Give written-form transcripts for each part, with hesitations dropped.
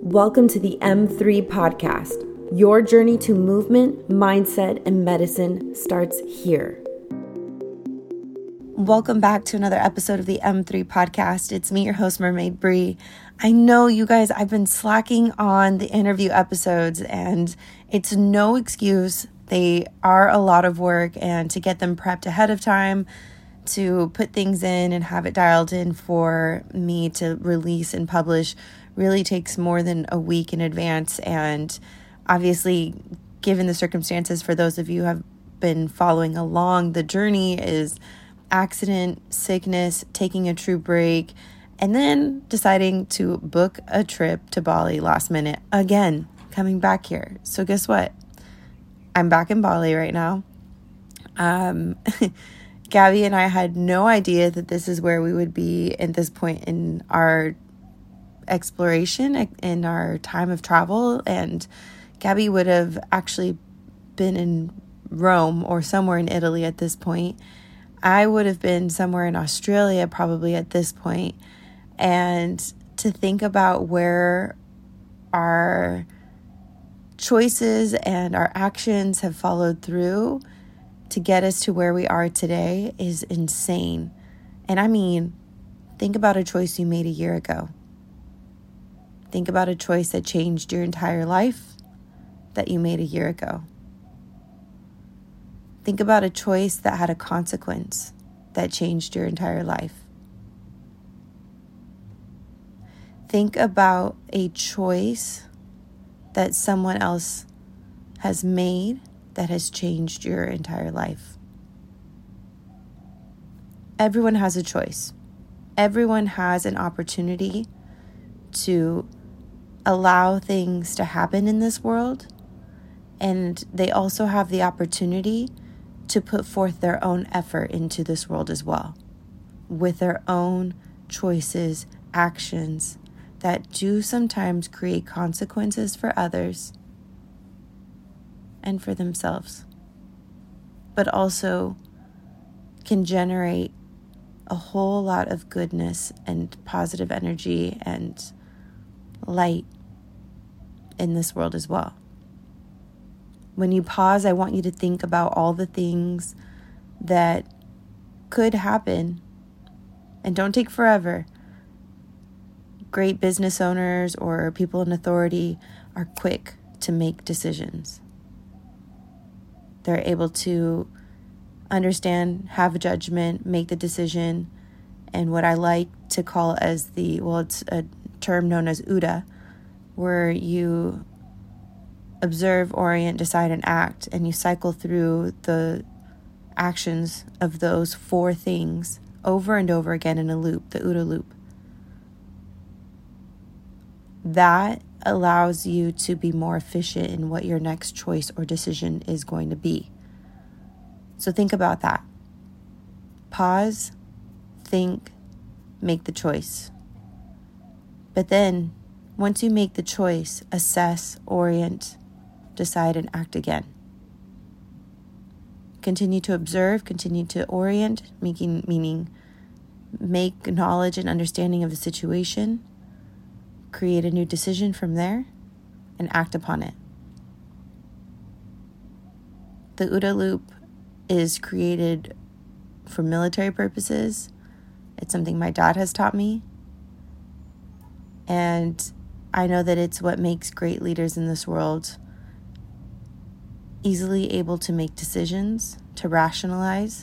Welcome to the M3 podcast. Your journey to movement, mindset, and medicine starts here. Welcome back to another episode of the M3 podcast. It's me, your host, Mermaid Bree. I know you guys, I've been slacking on the interview episodes, and it's no excuse. They are a lot of work, and to get them prepped ahead of time, to put things in and have it dialed in for me to release and publish really takes more than a week in advance. And obviously, given the circumstances, for those of you who have been following along, the journey is accident, sickness, taking a true break, and then deciding to book a trip to Bali last minute again, coming back here. So guess what? I'm back in Bali right now. Gabby and I had no idea that this is where we would be at this point in our exploration, in our time of travel. And Gabby would have actually been in Rome or somewhere in Italy at this point. I would have been somewhere in Australia probably at this point. And to think about where our choices and our actions have followed through to get us to where we are today is insane. And I mean, think about a choice you made a year ago. Think about a choice that changed your entire life that you made a year ago. Think about a choice that had a consequence that changed your entire life. Think about a choice that someone else has made that has changed your entire life. Everyone has a choice. Everyone has an opportunity to allow things to happen in this world, and they also have the opportunity to put forth their own effort into this world as well, with their own choices, actions that do sometimes create consequences for others and for themselves, but also can generate a whole lot of goodness and positive energy and light in this world as well. When you pause, I want you to think about all the things that could happen, and don't take forever. Great business owners or people in authority are quick to make decisions. They're able to understand, have a judgment, make the decision, and what I like to call as it's a term known as UDA, where you observe, orient, decide, and act, and you cycle through the actions of those four things over and over again in a loop, the UDA loop. That allows you to be more efficient in what your next choice or decision is going to be. So think about that. Pause, think, make the choice. But then, once you make the choice, assess, orient, decide, and act again. Continue to observe, continue to orient, meaning make knowledge and understanding of the situation, create a new decision from there, and act upon it. The UDA loop is created for military purposes. It's something my dad has taught me. And I know that it's what makes great leaders in this world easily able to make decisions, to rationalize,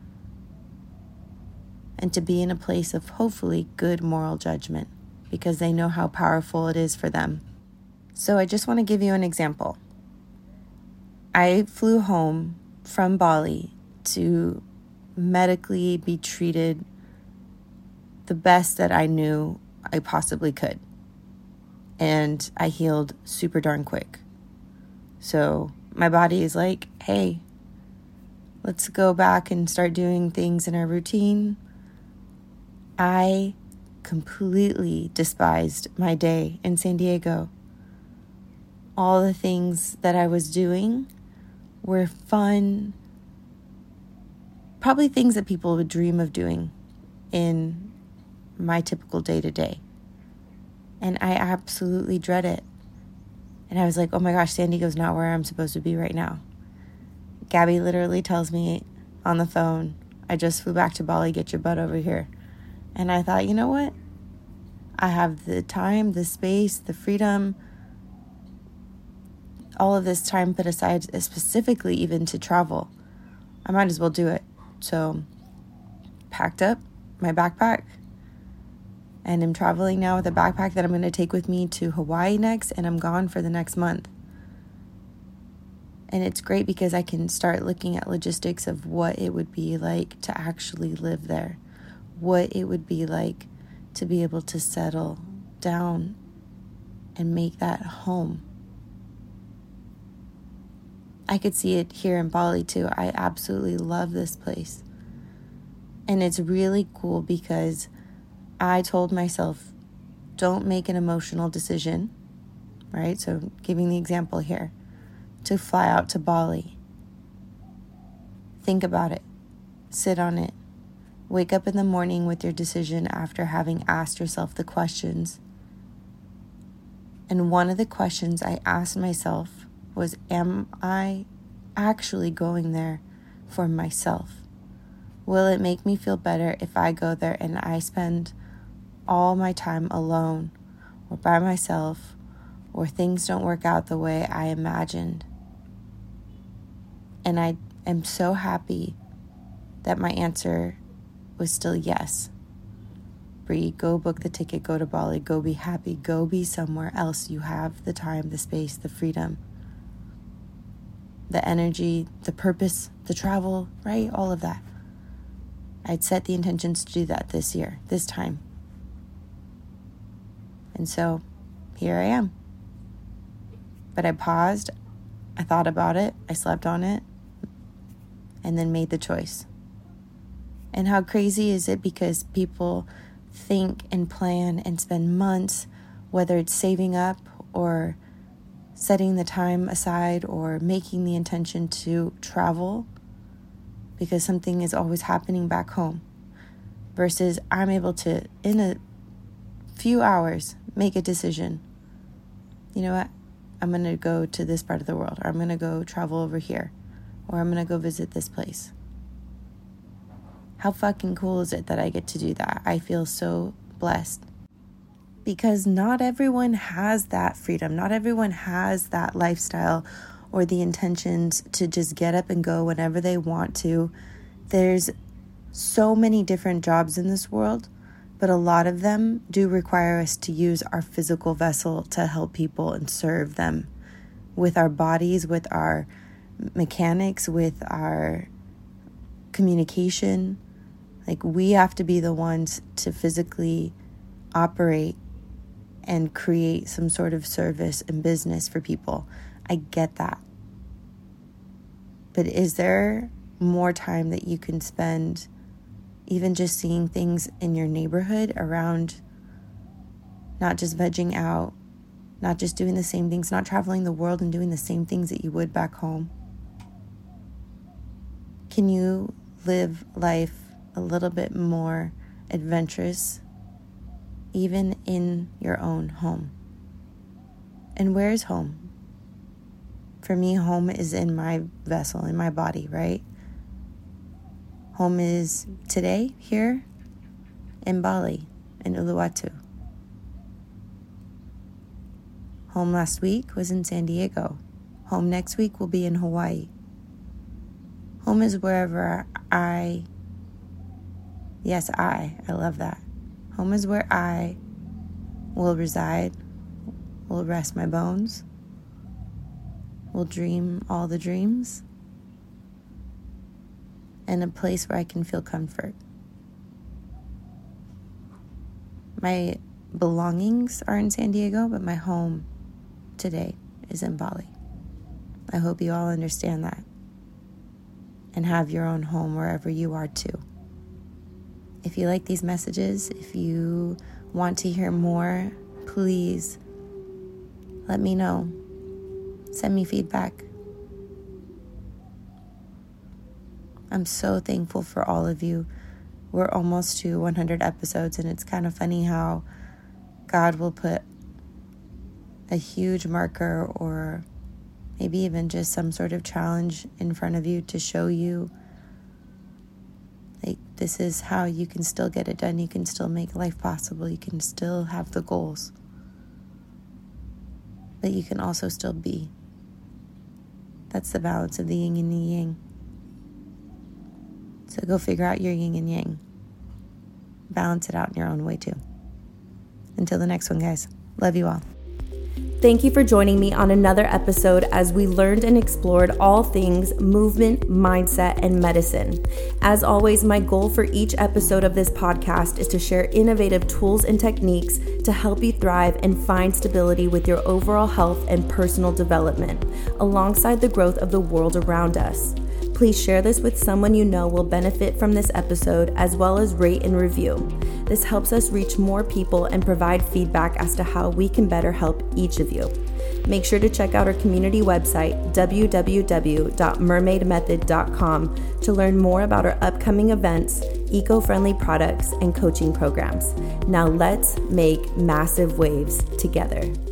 and to be in a place of hopefully good moral judgment, because they know how powerful it is for them. So I just want to give you an example. I flew home from Bali to medically be treated the best that I knew I possibly could. And I healed super darn quick. So my body is like, hey, let's go back and start doing things in our routine. I completely despised my day in San Diego. All the things that I was doing were fun, probably things that people would dream of doing in my typical day-to-day. And I absolutely dread it. And I was like, oh my gosh, San Diego's not where I'm supposed to be right now. Gabby literally tells me on the phone, I just flew back to Bali, get your butt over here. And I thought, you know what? I have the time, the space, the freedom, all of this time put aside specifically even to travel. I might as well do it. So packed up my backpack and I'm traveling now with a backpack that I'm going to take with me to Hawaii next, and I'm gone for the next month. And it's great because I can start looking at logistics of what it would be like to actually live there, what it would be like to be able to settle down and make that home. I could see it here in Bali too. I absolutely love this place. And it's really cool because I told myself, don't make an emotional decision, right? So giving the example here, to fly out to Bali. Think about it. Sit on it. Wake up in the morning with your decision after having asked yourself the questions. And one of the questions I asked myself was, am I actually going there for myself? Will it make me feel better if I go there and I spend all my time alone or by myself, or things don't work out the way I imagined? And I am so happy that my answer was still yes. Bree, go book the ticket, go to Bali, go be happy, go be somewhere else. You have the time, the space, the freedom, the energy, the purpose, the travel, right? All of that. I'd set the intentions to do that this year, this time. And so here I am. But I paused, I thought about it, I slept on it, and then made the choice. And how crazy is it, because people think and plan and spend months, whether it's saving up or setting the time aside or making the intention to travel because something is always happening back home, versus I'm able to, in a few hours, make a decision. You know what? I'm going to go to this part of the world, or I'm going to go travel over here, or I'm going to go visit this place. How fucking cool is it that I get to do that? I feel so blessed. Because not everyone has that freedom. Not everyone has that lifestyle or the intentions to just get up and go whenever they want to. There's so many different jobs in this world, but a lot of them do require us to use our physical vessel to help people and serve them with our bodies, with our mechanics, with our communication. Like, we have to be the ones to physically operate and create some sort of service and business for people. I get that. But is there more time that you can spend even just seeing things in your neighborhood around, not just vegging out, not just doing the same things, not traveling the world and doing the same things that you would back home? Can you live life a little bit more adventurous, even in your own home? And where is home? For me, home is in my vessel, in my body, right? Home is today, here, in Bali, in Uluwatu. Home last week was in San Diego. Home next week will be in Hawaii. Home is wherever I love that. Home is where I will reside, will rest my bones, will dream all the dreams, and a place where I can feel comfort. My belongings are in San Diego, but my home today is in Bali. I hope you all understand that and have your own home wherever you are too. If you like these messages, if you want to hear more, please let me know. Send me feedback. I'm so thankful for all of you. We're almost to 100 episodes, and it's kind of funny how God will put a huge marker or maybe even just some sort of challenge in front of you to show you, like, this is how you can still get it done. You can still make life possible. You can still have the goals. But you can also still be. That's the balance of the yin and the yang. So go figure out your yin and yang. Balance it out in your own way too. Until the next one, guys. Love you all. Thank you for joining me on another episode as we learned and explored all things movement, mindset, and medicine. As always, my goal for each episode of this podcast is to share innovative tools and techniques to help you thrive and find stability with your overall health and personal development, alongside the growth of the world around us. Please share this with someone you know will benefit from this episode, as well as rate and review. This helps us reach more people and provide feedback as to how we can better help each of you. Make sure to check out our community website, www.mermaidmethod.com, to learn more about our upcoming events, eco-friendly products, and coaching programs. Now let's make massive waves together.